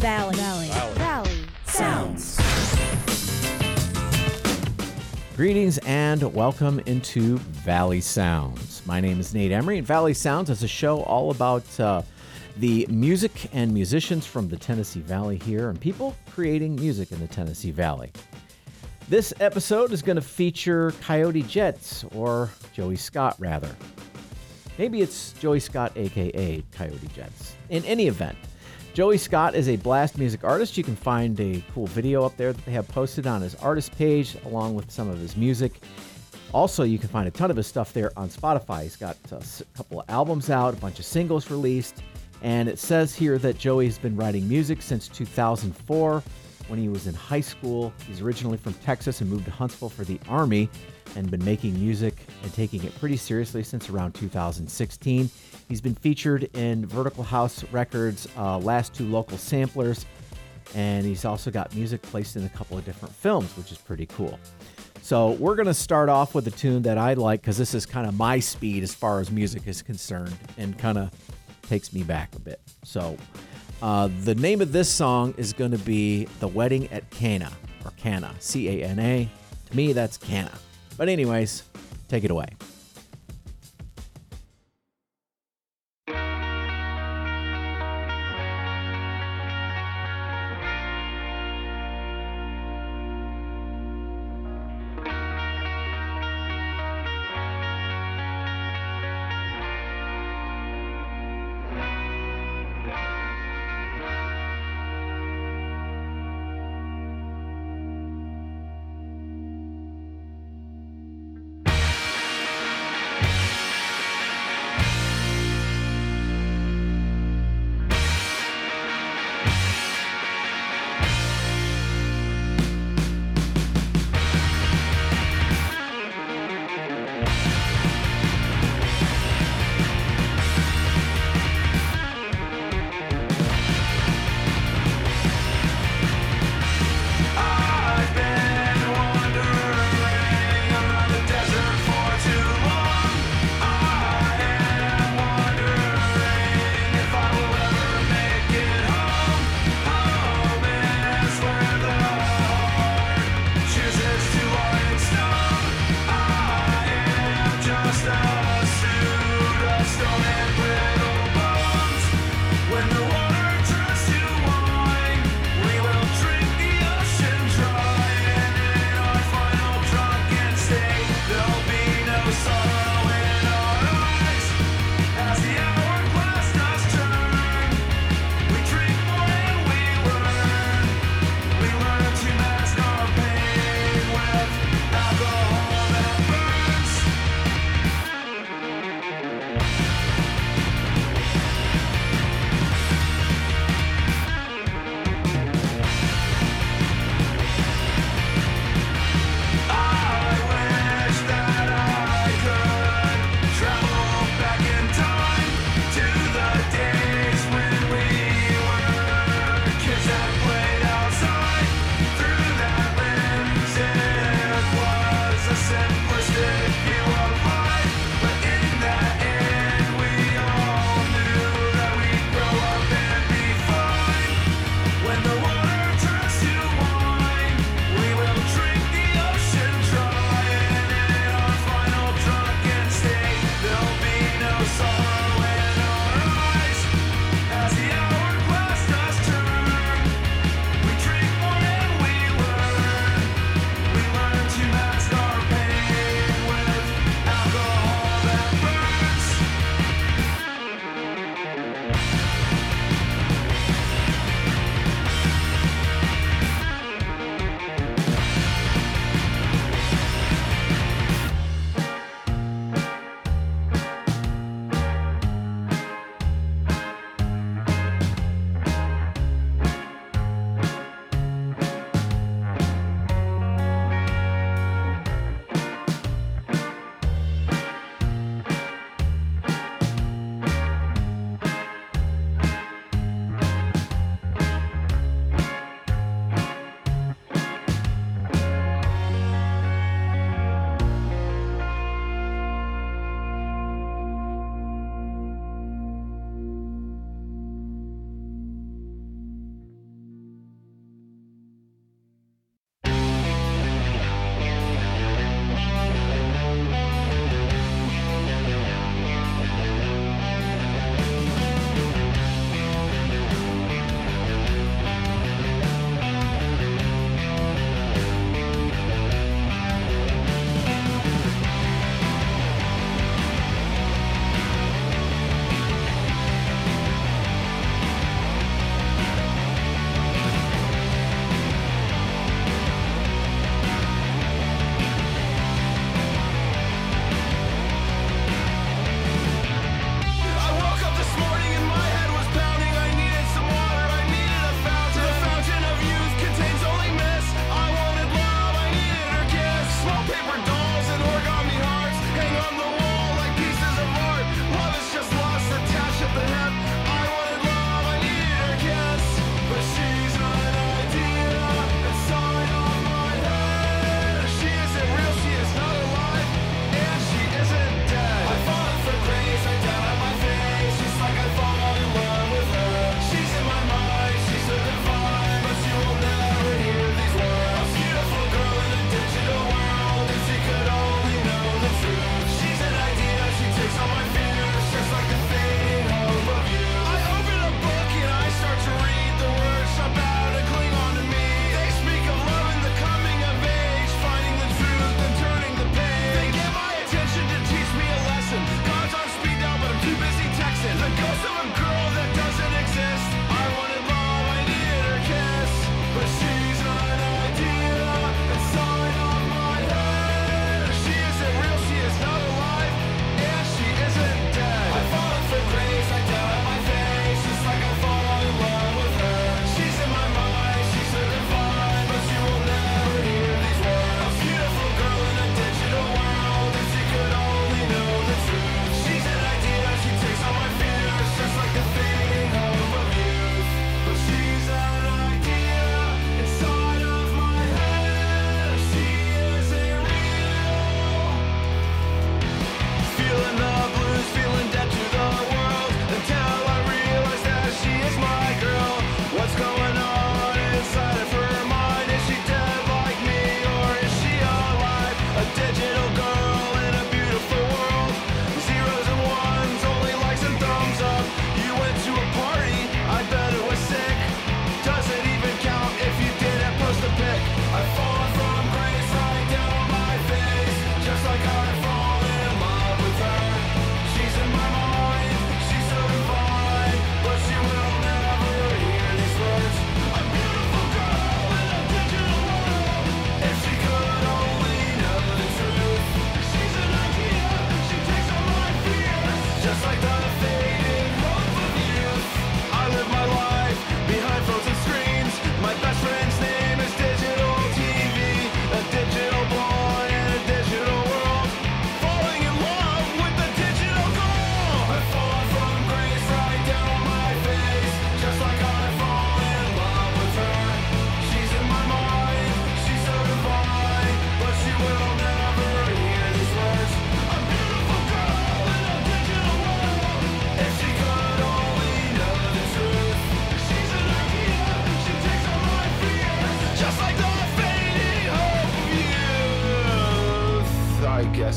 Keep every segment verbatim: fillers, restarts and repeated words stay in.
Valley. Valley. Valley. Valley. Sounds. Greetings and welcome into Valley Sounds. My name is Nate Emery, and Valley Sounds is a show all about uh, the music and musicians from the Tennessee Valley here and people creating music in the Tennessee Valley. This episode is going to feature Coyote Jets, or Joey Scott, rather. Maybe it's Joey Scott, a k a. Coyote Jets. In any event, Joey Scott is a blast music artist. You can find a cool video up there that they have posted on his artist page, along with some of his music. Also, you can find a ton of his stuff there on Spotify. He's got a couple of albums out, a bunch of singles released, and it says here that Joey's been writing music since two thousand four. When he was in high school. He's originally from Texas and moved to Huntsville for the Army and been making music and taking it pretty seriously since around two thousand sixteen. He's been featured in Vertical House Records' uh, last two local samplers, and he's also got music placed in a couple of different films, which is pretty cool. So we're going to start off with a tune that I like because this is kind of my speed as far as music is concerned and kind of takes me back a bit. So Uh, the name of this song is going to be The Wedding at Cana, or Cana, C A N A. To me, that's Cana. But anyways, take it away.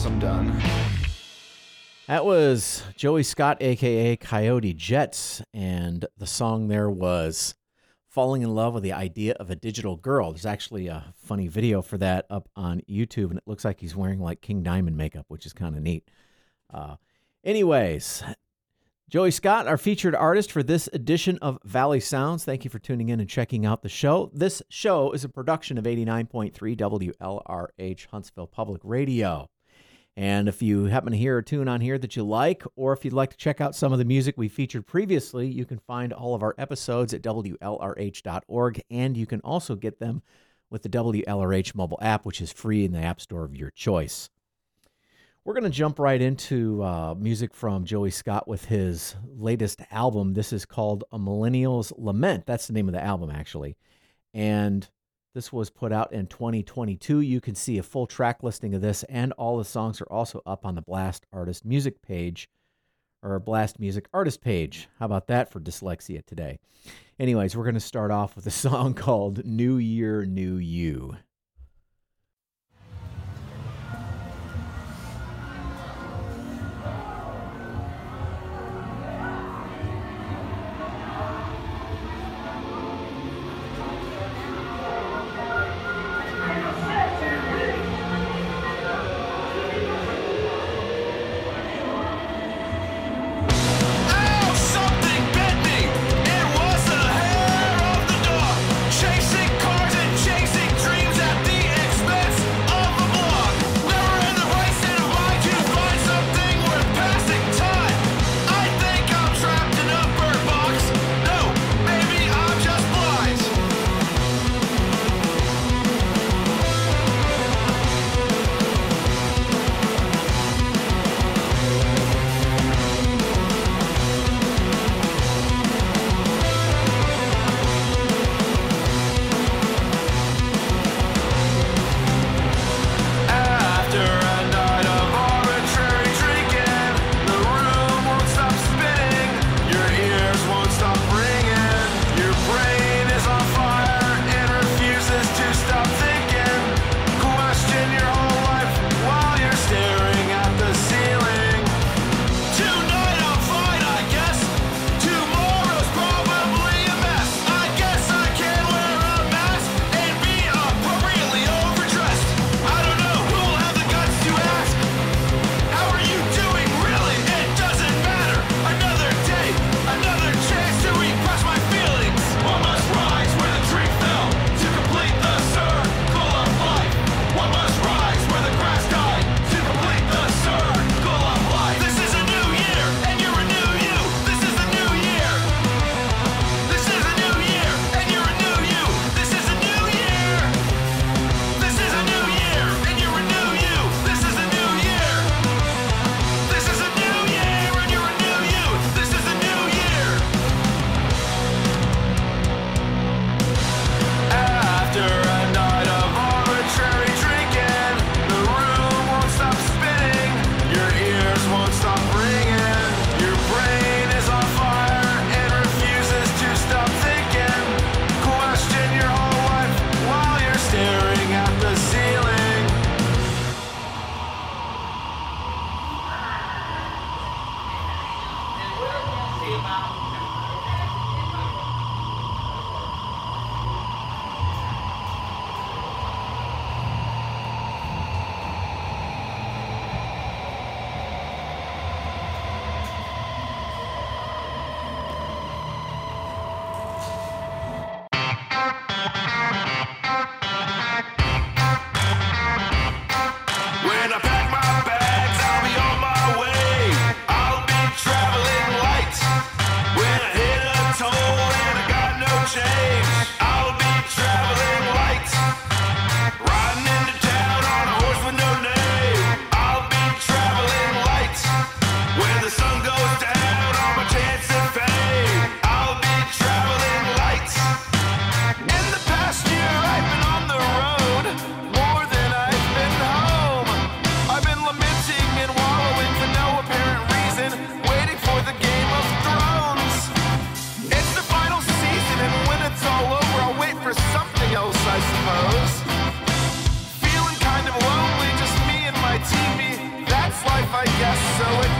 once I'm done. That was Joey Scott, a k a. Coyote Jets, and the song there was Falling in Love with the Idea of a Digital Girl. There's actually a funny video for that up on YouTube, and it looks like he's wearing like King Diamond makeup, which is kind of neat. Uh, anyways, Joey Scott, our featured artist for this edition of Valley Sounds. Thank you for tuning in and checking out the show. This show is a production of eighty-nine point three W L R H Huntsville Public Radio. And if you happen to hear a tune on here that you like, or if you'd like to check out some of the music we featured previously, you can find all of our episodes at W L R H dot org, and you can also get them with the W L R H mobile app, which is free in the app store of your choice. We're going to jump right into uh, music from Joey Scott with his latest album. This is called A Millennial's Lament. That's the name of the album, actually. And this was put out in twenty twenty-two. You can see a full track listing of this, and all the songs are also up on the Blast Artist Music page, or Blast Music Artist page. How about that for dyslexia today? Anyways, we're going to start off with a song called New Year, New You. Chasing cars and chasing dreams.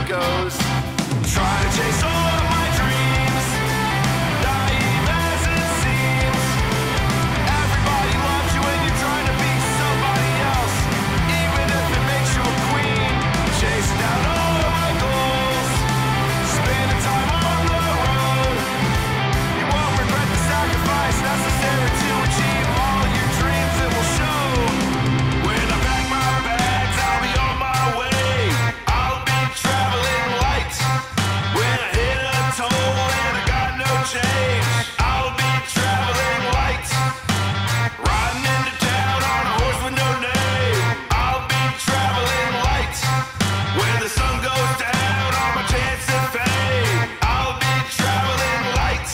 it goes. Trying to chase all of my dreams, naive as it seems. Everybody loves you when you're trying to be somebody else, even if it makes you a queen. Chasing down all of my goals, spending time on the road. You won't regret the sacrifice necessary to achieve all your dreams. It will show. When I pack my bags, I'll be on my way. I'll be traveling light. When I hit a toll and I got no change, I'll be traveling light. Riding into town on a horse with no name, I'll be traveling light. When the sun goes down on my chance of fame, I'll be traveling light.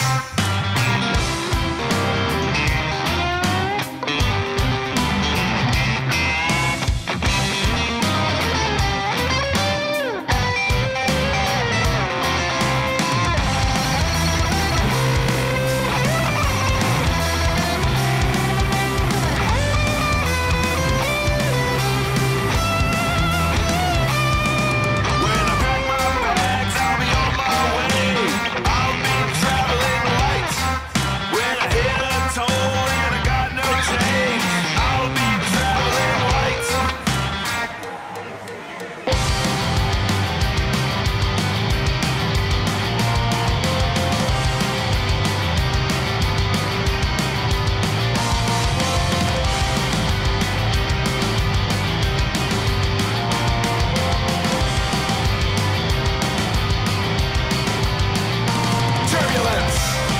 When I pack my bags, I'll be on my way. I'll be traveling light. When I hit a toll and I got no change, I'll be traveling light. Turbulence.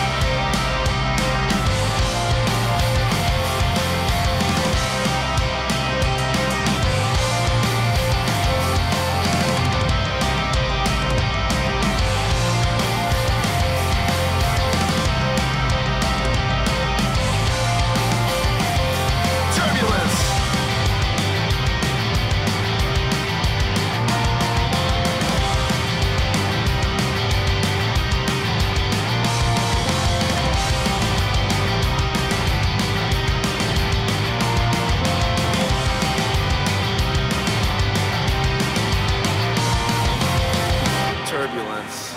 Turbulence. Turbulence.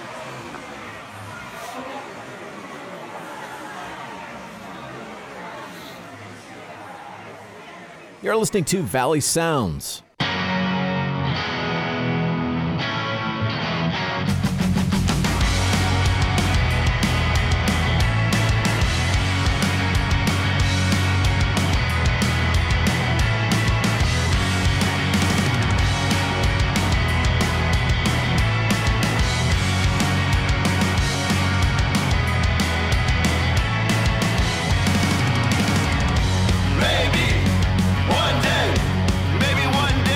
You're listening to Valley Sounds. Maybe one day, maybe one day.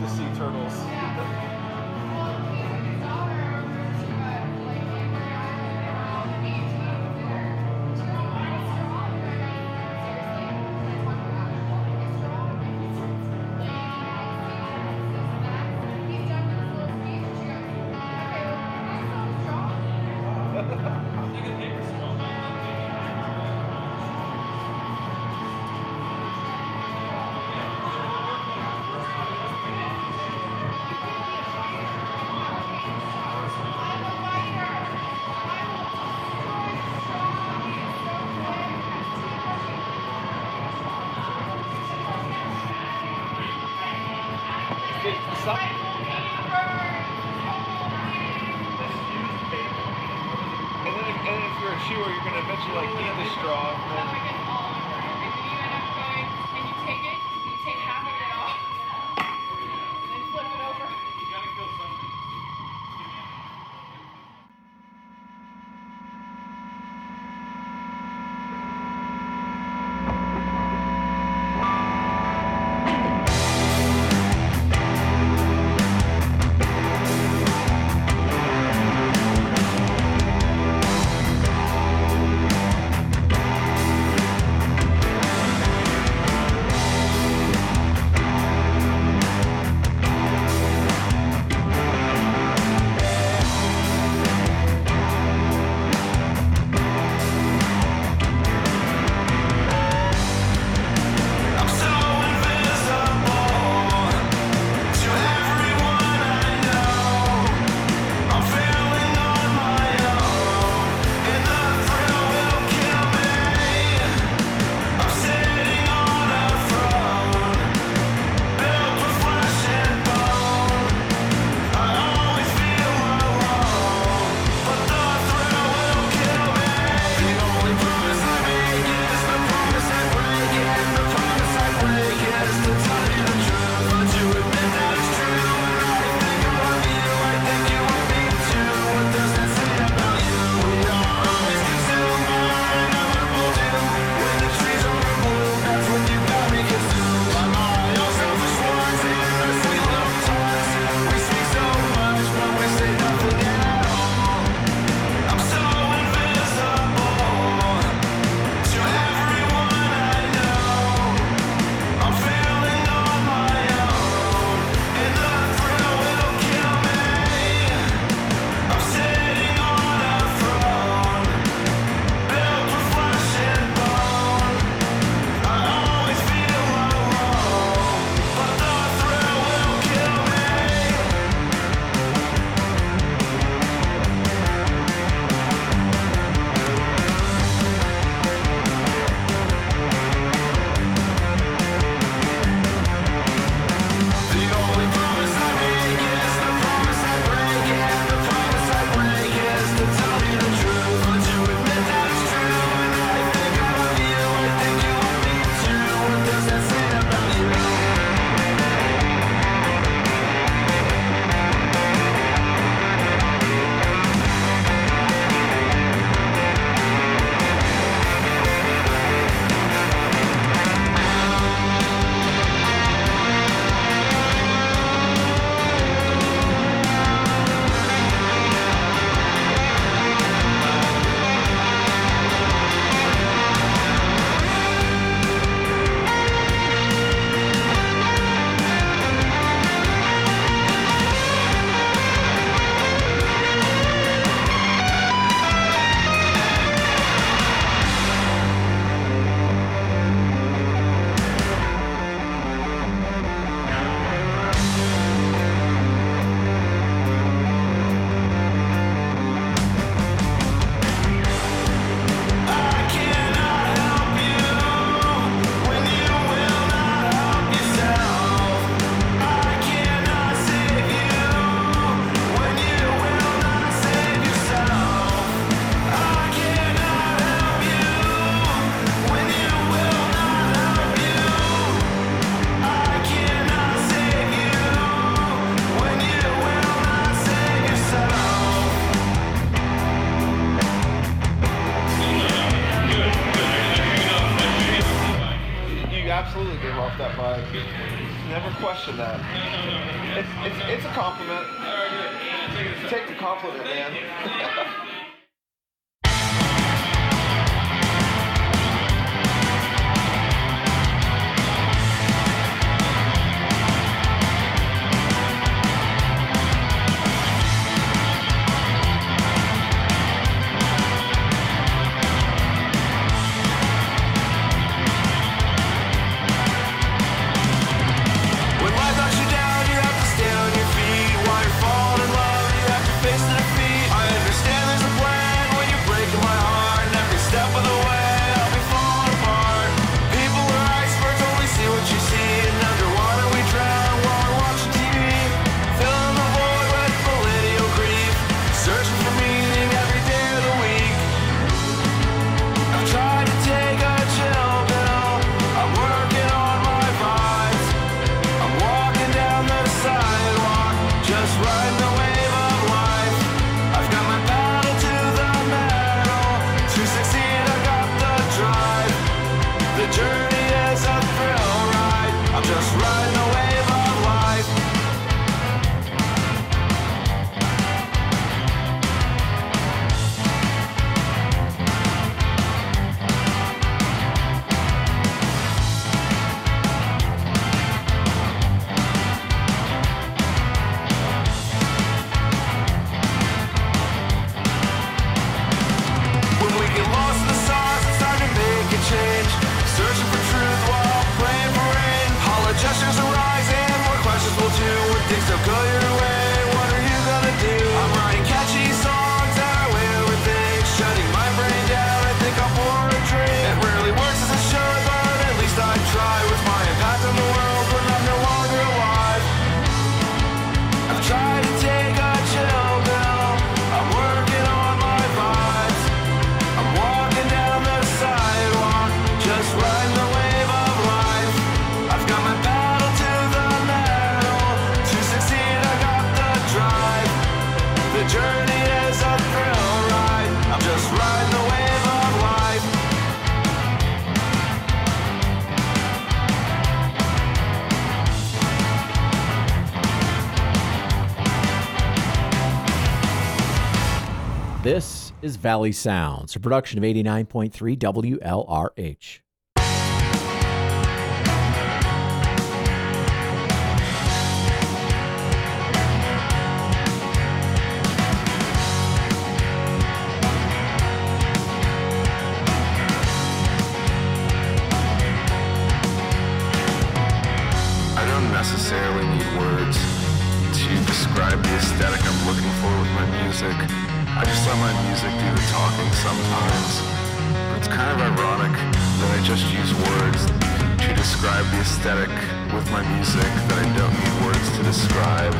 the sea turtles. Stop. And then, if, and then if you're a chewer, you're gonna eventually like eat the straw. And then, Can you take it? You take half of it off. And then flip it over. you gotta kill something. I'm so invisible to everyone I know. I'm feeling on my own, and the thrill will kill me. I'm sitting on a throne, built with flesh and bone. I always feel alone, but the thrill will kill me. The only promise I make is the promise I break, and the promise I break is to tell you the truth, but you admit that it's true. And I think about you, I think you want me too. What does that say about you? We are always consumed by our inevitable doom. When the trees are in bloom, that's when you got me consumed by my own selfish words and our sweet little toys. We speak so much, but we say nothing at all. I'm so invisible to everyone I know. I'm feeling on my own, and the thrill will kill me. I'm sitting on a throne, built with flesh and bone. I always feel alone, but the thrill will kill me. The only promise I make is the promise I break, and the promise I break is to tell you the truth, but you admit that it's true. And I think about you, I think you want me too. What does that say about you? I cannot help you when you will not help yourself. I cannot save you when you will not save yourself. I cannot help you when you will not help you. I cannot save you when you will not save yourself. You absolutely gave off that vibe. Never question that. No, no, no. It's, it's, it's a compliment. All right, good. Yeah, take it as a- Take the compliment, man. When life knocks you down, you have to stay on your feet. While you're falling in love, you have to face the defeat. I understand there's a plan when you're breaking my heart. And every step of the way, I'll be falling apart. People are icebergs, only see what you see. And underwater we drown while we're watching T V. Filling the void with millennial grief. Searching for meaning every day of the week. I've tried to take a chill pill. I'm working on my vibes. I'm walking down the sidewalk, just riding the wave of life. I've got my pedal to the metal. To succeed, I got the drive. The journey is a thrill ride. I'm just riding the wave of life. When we get lost in the sauce, it's time to make a change. Searching for truth while praying for rain. Hollow gestures arise and more questions will too. When things don't go your way, what are you gonna do? I'm writing catchy songs that are way over things. Shutting my brain down, I think I'll pour a drink. It rarely works as it should, but at least I try. With my impact on the world when I'm no longer alive. I've tried to take a chill pill. I'm working on my vibes. I'm walking down the sidewalk, just riding the wave of life. I've got my pedal to the metal. To succeed, I got the drive. The journey is a thrill ride. I'm just riding the wave of life. This is Valley Sounds, a production of eighty-nine point three W L R H. I don't necessarily need words to describe the aesthetic I'm looking for with my music. I just let my music do the talking sometimes. But it's kind of ironic that I just use words to describe the aesthetic with my music that I don't need words to describe.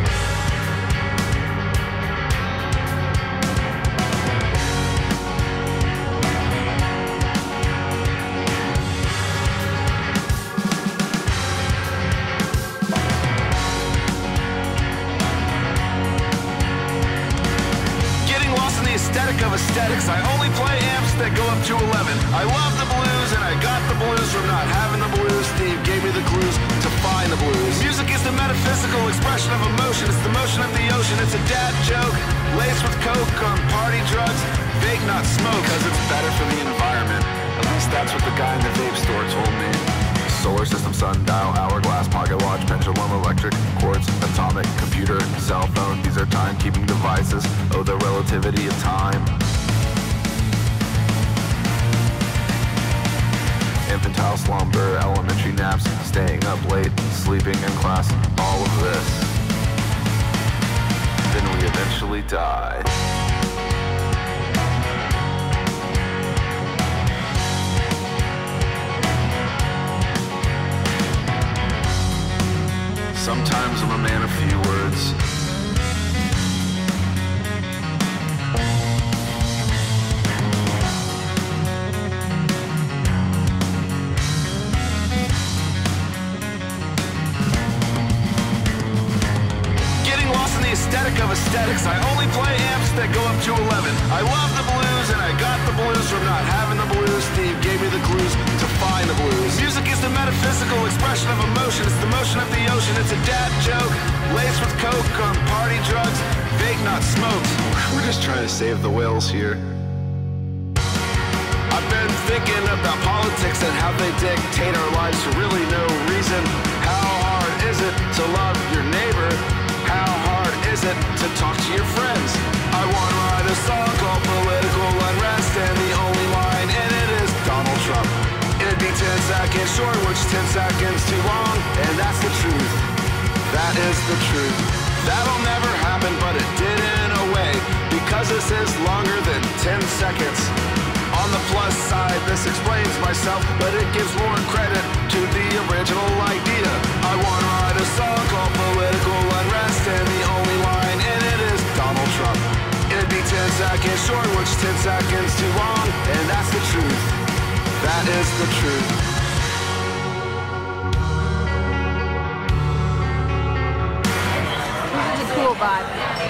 Getting lost in the aesthetic of aesthetics. I only play amps that go up to eleven. I love the blues and I got the blues from not having the blues. Steve gave me the clues to find the blues. Music is the metaphysical expression of emotion. It's the motion of the ocean. It's a dad joke laced with coke on party drugs. Vape, not smoke, cause it's better for the environment. At least that's what the guy in the vape store told me. Solar system, sundial, hourglass, pocket watch, pendulum, electric, quartz, atomic, computer, cell phone. These are time-keeping devices. Oh, the relativity of time. Infantile slumber, elementary naps, staying up late, sleeping in class, all of this. Then we eventually die. Sometimes I'm a man of few words. Getting lost in the aesthetic of aesthetics. I only play amps that go up to eleven. I love the blues and I got the blues from not having the blues. Steve gave me the clues to find the blues. Music is the metaphysical expression of emotion. It's the motion of the ocean. It's a dad joke, laced with coke on party drugs, vape not smoked. We're just trying to save the whales here. I've been thinking about politics and how they dictate our lives for really no reason. How hard is it to love your neighbor? How hard is it to talk to your friends? I want to write a song called Political Unrest, and the only line in it is Donald Trump. It'd be ten seconds short, which is ten seconds too long, and that's the truth. That is the truth. That'll never happen, but it did in a way, because this is longer than ten seconds. On the plus side, this explains myself, but it gives more credit to the original idea. I want to write a song called Political Unrest, and the only line in it is Donald Trump. It'd be ten seconds short, which is ten seconds too long, and that's the truth. That is the truth. This is a cool vibe.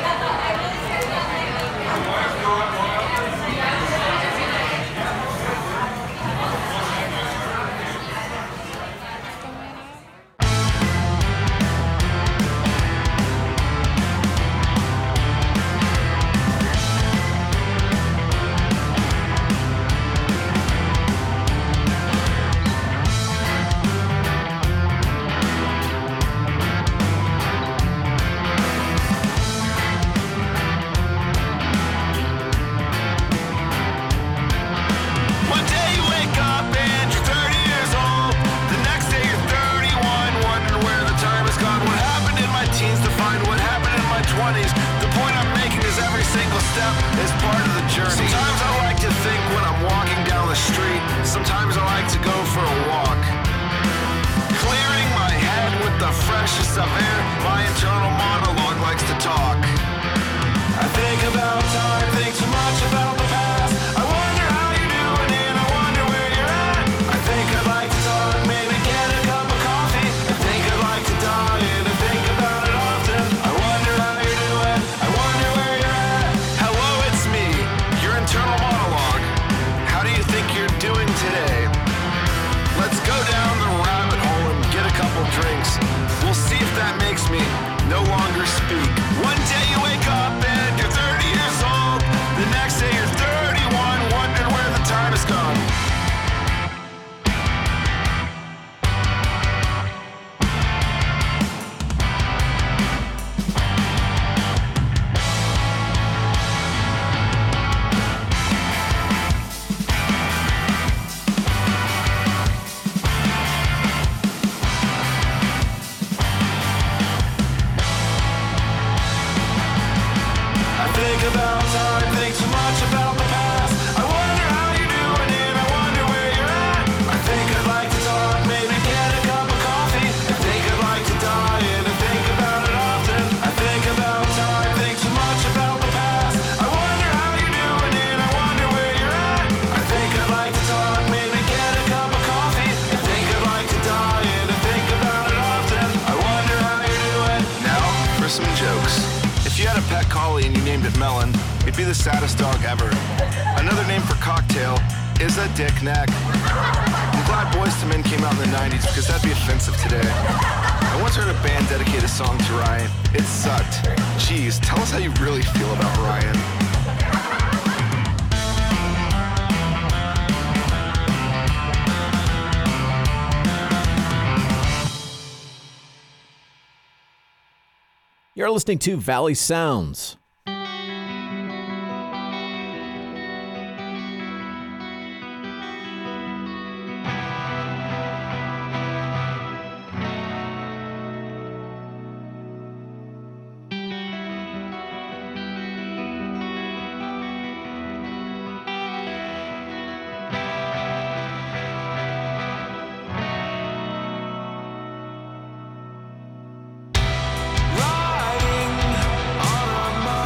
One day you wake up and you're thirty years old. The next day you're thirty-one, wondering where the time has gone. What happened in my teens defined what happened in my twenties. The point I'm making is every single step is part of the journey. Sometimes I like to think when I'm walking down the street. Sometimes I like to go for a walk. Clearing my head with the freshest of air. My internal monologue likes to talk. I think about time, think too much about the past. I wonder how you're doing and I wonder where you're at. I think I'd like to talk, maybe get a cup of coffee. I think I'd like to die and I think about it often. I wonder how you're doing, I wonder where you're at. Hello, it's me, your internal monologue. How do you think you're doing today? Let's go down the rabbit hole and get a couple drinks. We'll see if that makes me no longer speak. One day you wake up and you're thirty years old. The next day you're thirty-one, wondering where the time has gone. I think about time, think too much about the past. I wonder how you're doing and I wonder where you're at. I think I'd like to talk, maybe get a cup of coffee. I think I'd like to die and I think about it often. I think about time, think too much about the past. I wonder how you're doing and I wonder where you're at. I think I'd like to talk, maybe get a cup of coffee. I think I'd like to die and I think about it often. I wonder how you're doing. Now for some jokes. If you had a pet collie and you named it Melon, it'd be the saddest dog ever. Another name for cocktail is a dick neck. I'm glad Boyz two Men came out in the nineties because that'd be offensive today. I once heard a band dedicate a song to Ryan. It sucked. Jeez, tell us how you really feel about Ryan. You're listening to Valley Sounds. Riding on a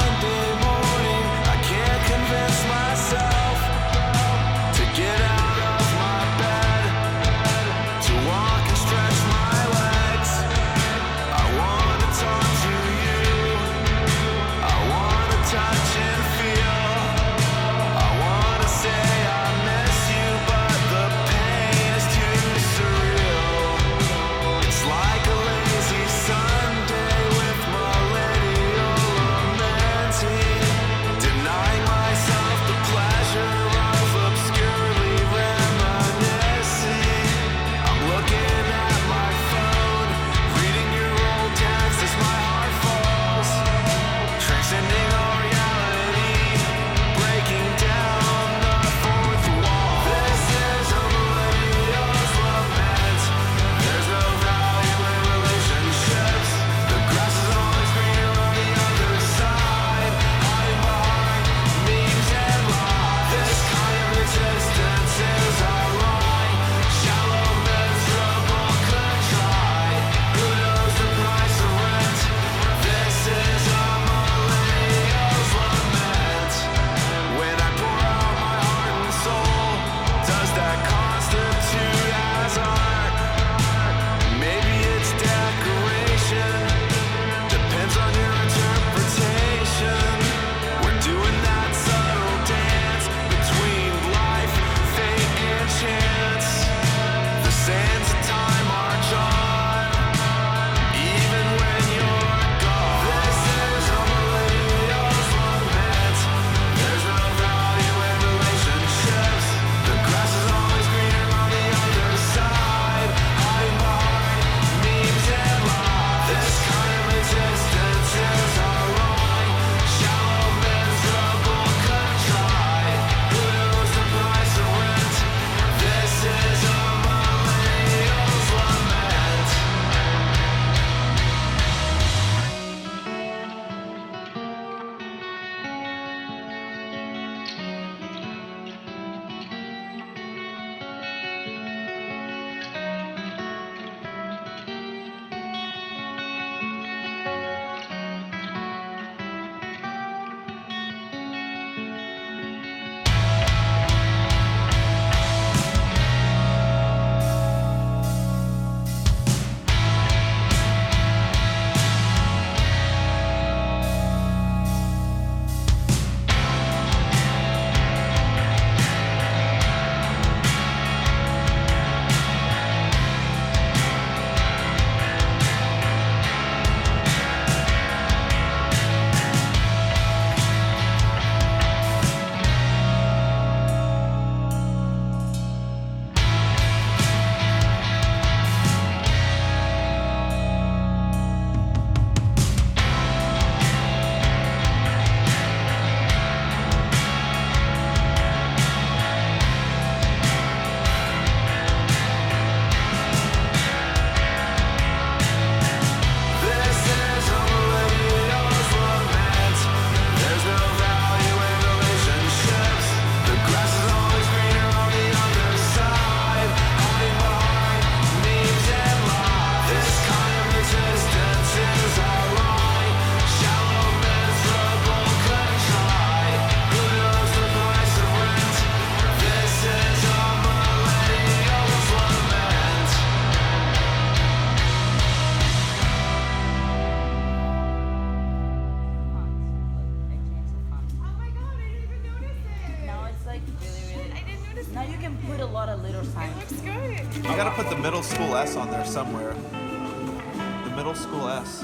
middle school S on there somewhere. The middle school S.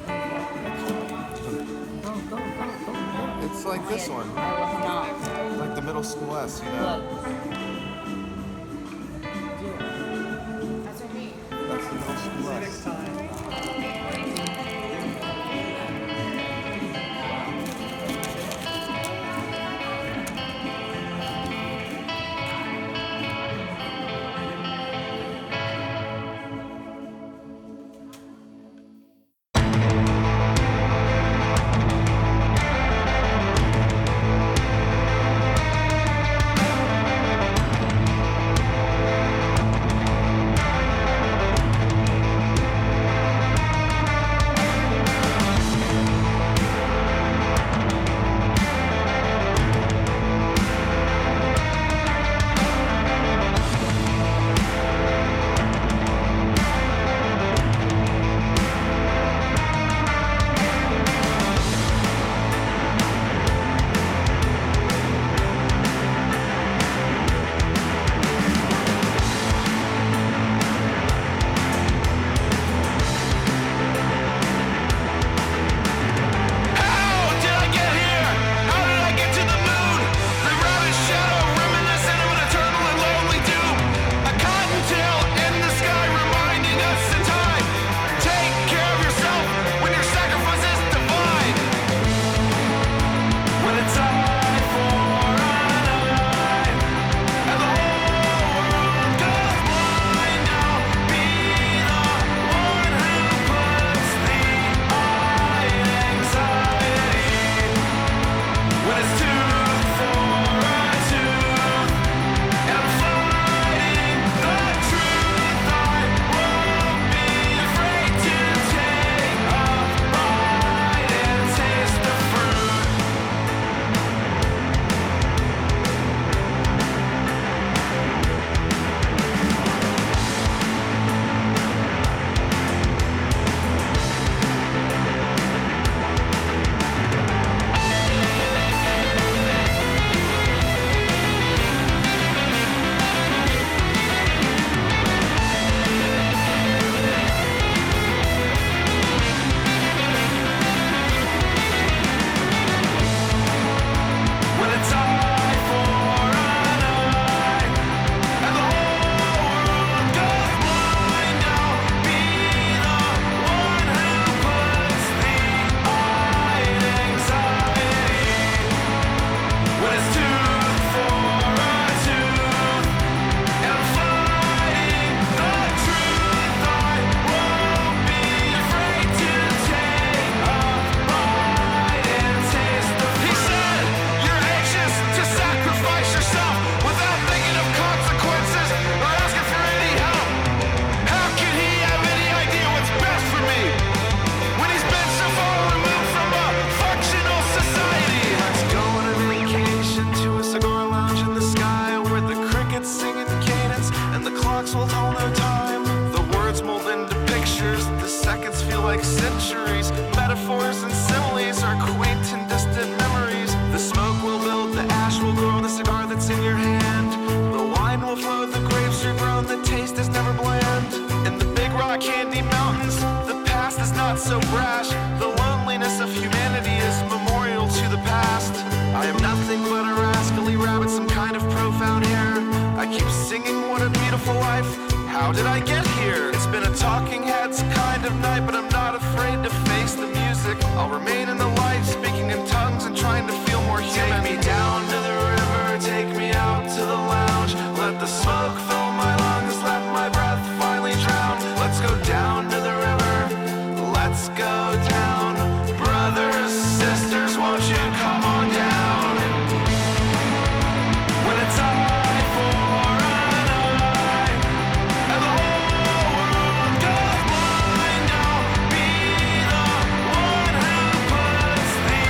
It's like this one. Like the middle school S, you know? That's what I mean. That's the middle school S. like centuries. Metaphors and similes are quaint and distant memories. The smoke will build, the ash will grow, the cigar that's in your hand. The wine will flow, the grapes are grown, the taste is never bland. In the big rock candy mountains, the past is not so brash. The loneliness of humanity is memorial to the past. I am nothing but a rascally rabbit, some kind of profound hair. I keep singing, what a beautiful life. How did I get here? It's been a talking heads kind of night, but I'm not afraid to face the music. I'll remain in the light, speaking in tongues and trying to feel more human. Take me down to the river, take me out to the lounge. Let the smoke fill my lungs, let my breath finally drown. Let's go down to the river, let's go down. Brothers, sisters, won't you come on down? When it's eye for an eye, and the whole world goes blind, I'll be the one who puts the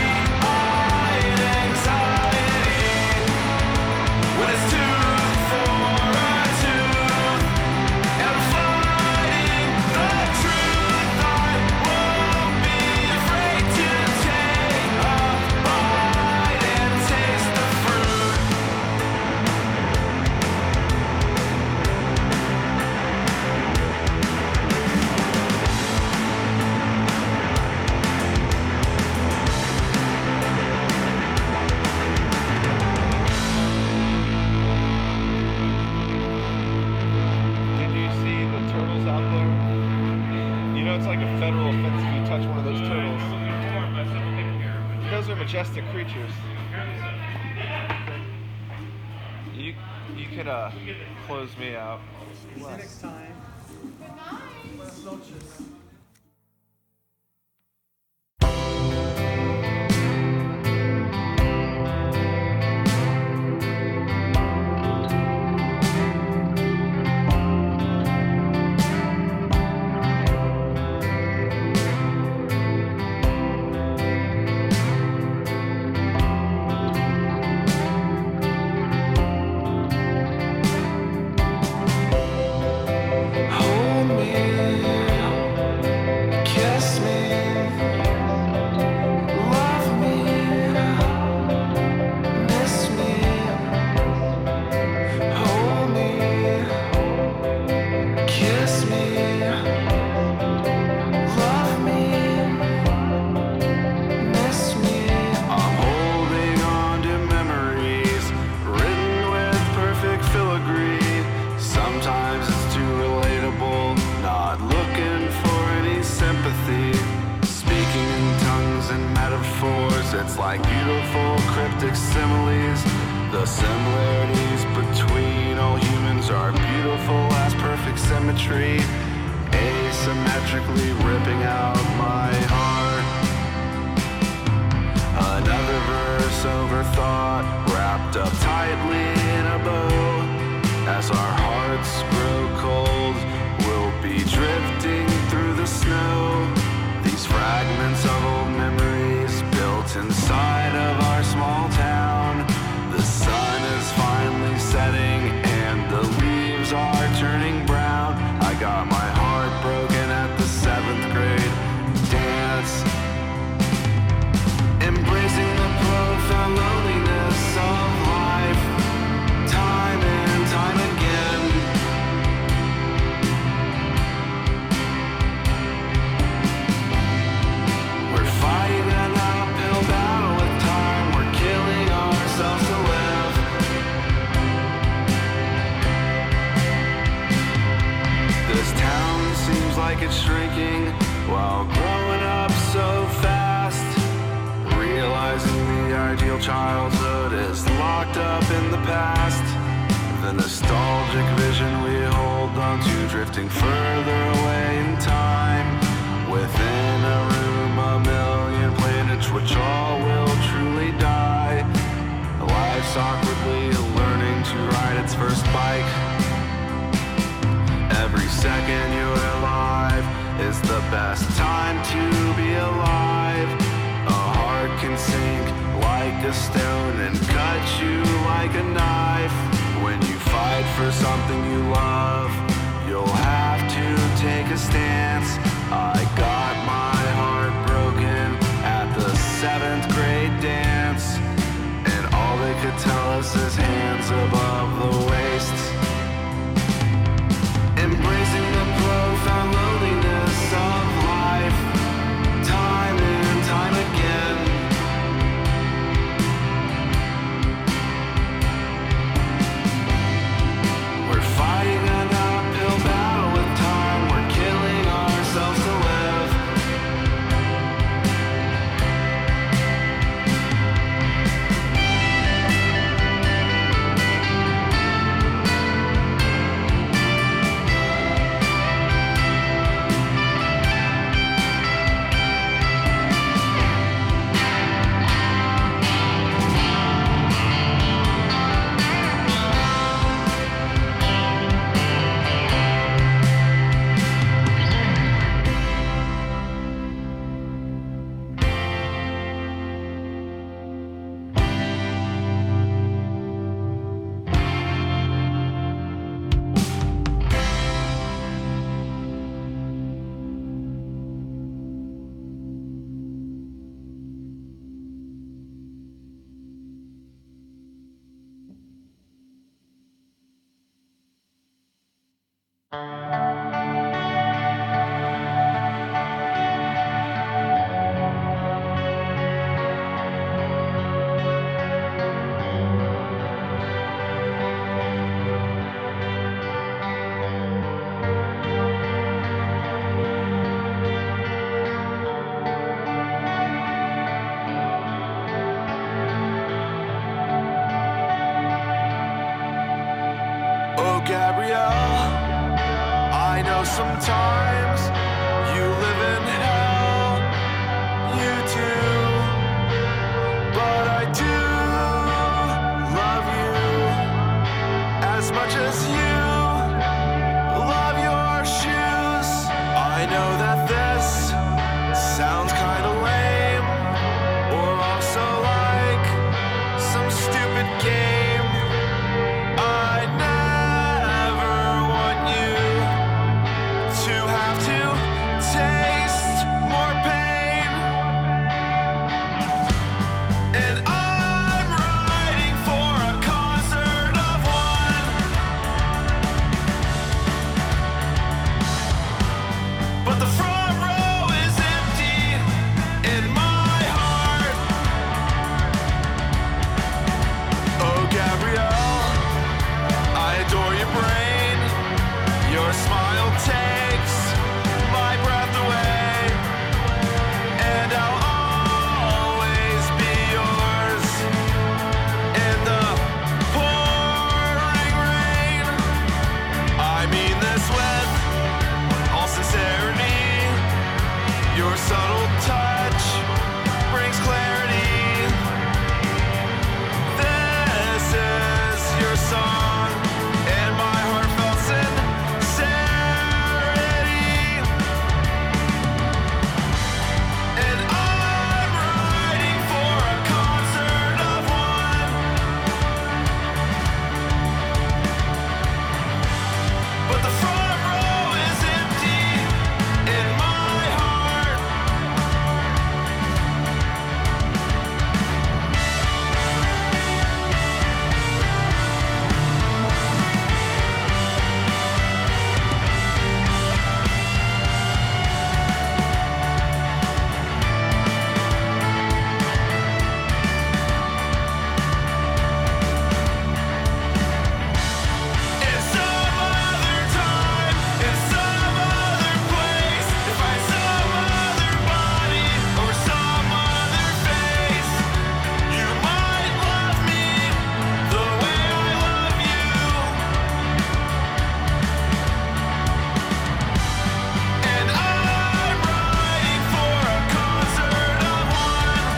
majestic creatures. You you could uh close me out. See you next time. Buenas noches. Hold me, kiss me, love me, miss me. Hold me, kiss me, love me, miss me. I'm holding on to memories written with perfect filigree. Sometimes it's too relatable, not looking for any sympathy. Speaking in tongues and metaphors, it's like beautiful cryptic similes. The similarities between all humans are beautiful as perfect symmetry, asymmetrically ripping out my heart. Another verse overthought, wrapped up tightly in a bow. As our hearts grow cold, we'll be drifting through the snow. These fragments of old memories built inside of our small town. The sun is finally setting and the leaves are turning brown. I got my heart broken at the seventh grade dance. Embracing the profound loneliness of life, time and time again. We're fighting an uphill battle with time. We're killing ourselves to live. This town seems like it's shrinking while growing up so fast. Realizing the ideal childhood is locked up in the past. The nostalgic vision we hold on to, drifting further away in time. Within a room, a million planets, which all will truly die. Life's awkwardly learning to ride its first bike. Every second you're alive is the best time to be alive. A heart can sink like a stone and cut you like a knife. When you fight for something you love, you'll have to take a stance. I got my heart broken at the seventh grade dance, and all they could tell us is hands above the waist. Embracing the profound loneliness of life, time and time again. We're fighting an uphill battle with time. We're killing ourselves to live. sometimes you live in hell, you do. But I do love you as much as you love your shoes. I know that this sounds kinda lame, or also like some stupid game. I never want you to have to taste more pain. And I'm writing for a concert of one, but the front row is empty in my heart. Oh, Gabrielle, I adore your brain. Your smile takes my breath away, and I'll always be yours in the pouring rain. I mean this with all sincerity. Your subtle touch brings clarity. This is your song and my heartfelt sincerity. And I'm writing for a concert of one, but the front row is empty in my heart. In some other time, in some other place, if I some other body or some other face, you might love me the way I love you. And I'm writing for a concert of one,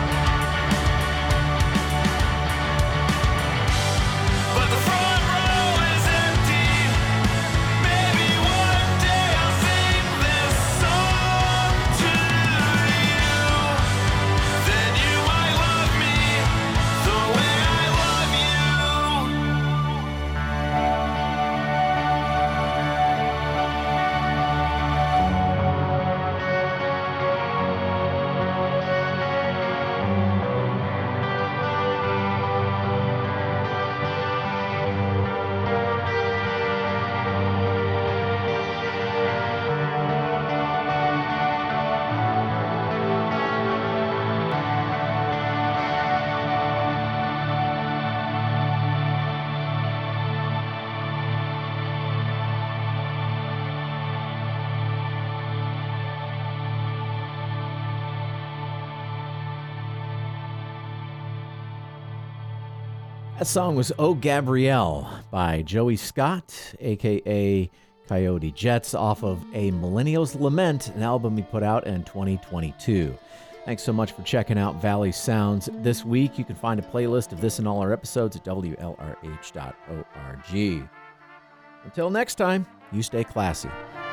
but the front row is empty. Maybe one day I'll sing this song to you. Then you might love me the way I love you. That song was Oh Gabrielle by Joey Scott, aka Coyote Jets, off of A Millennial's Lament, an album he put out in twenty twenty-two. Thanks so much for checking out Valley Sounds this week. You can find a playlist of this and all our episodes at W L R H dot org. Until next time, you stay classy.